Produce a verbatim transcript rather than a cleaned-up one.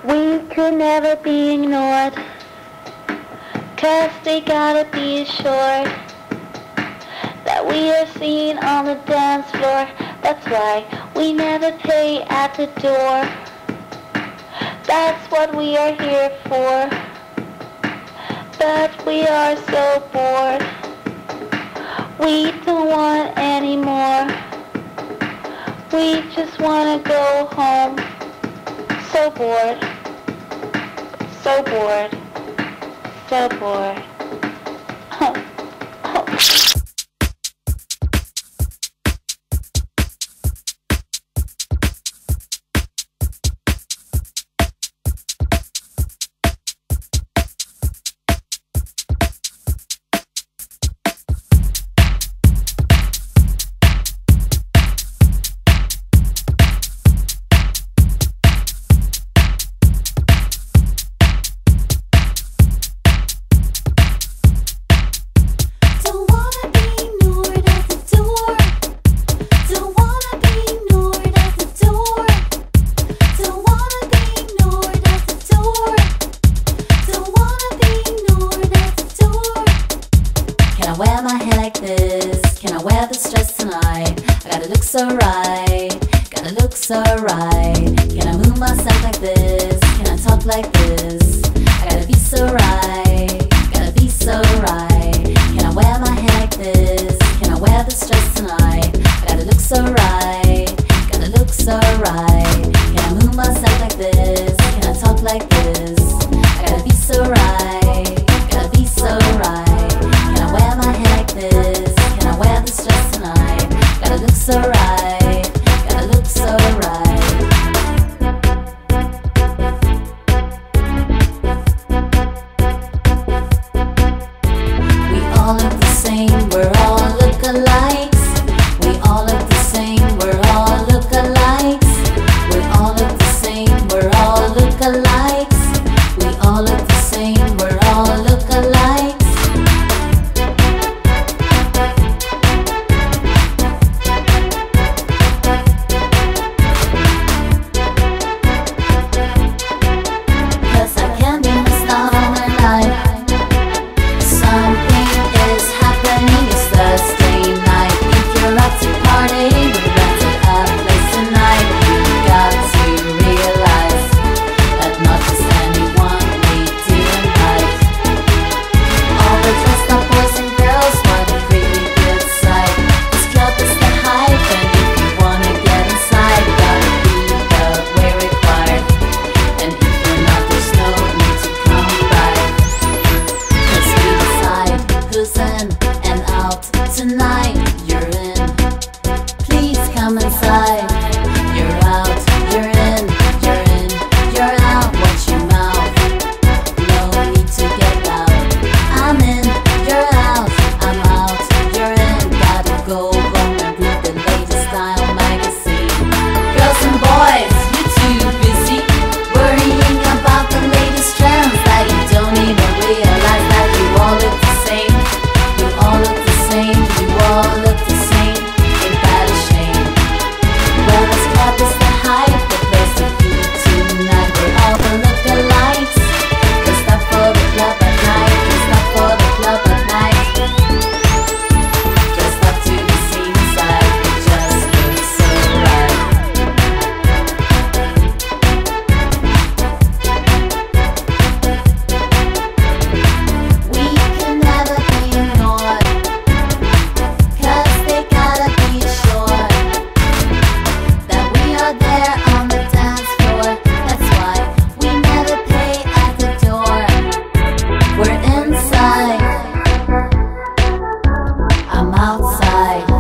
We could never be ignored, 'cause they gotta be assured that we are seen on the dance floor. That's why we never pay at the door. That's what we are here for. But we are so bored. We don't want any more. We just wanna go home. So bored. So bored. So bored. Wear my hair like this? Can I wear this dress tonight? I gotta look so right, gotta look so right. Can I move myself like this? Can I talk like this? I gotta be so right, gotta be so right. Can I wear my hair like this? Can I wear this dress tonight? I gotta look so right, gotta look so right. Can I move myself like this? Can I talk like this? I gotta be so right, gotta be so right. Wear my hair like this? Can I wear this dress tonight? Gotta look so right, gotta look so right. We all look the same, we're all lookalikes. We all look the same, we're all lookalikes. We all look the same, we're all lookalikes. We all look the same, we're all lookalikes. Tonight you're in, please come inside. You're out, you're in, you're in, you're out. Watch your mouth, no need to get loud. I'm in, you're out, I'm out, you're in. Gotta go home and read the latest style magazine. Girls and boys, you're too busy worrying about the latest trends that you don't even realize that you all look the same. You all look the same. You all look the same, ain't that a shame? Well, this club is the hype, the place to be tonight. We're all the lookalikes. Let's stop for the club at night. Let's stop for the club at night. Dressed up to be seen inside. It just looks so right. We can never be ignored, 'cause they gotta be sure that we are there on the dance floor. That's why we never pay at the door. We're inside, I'm outside.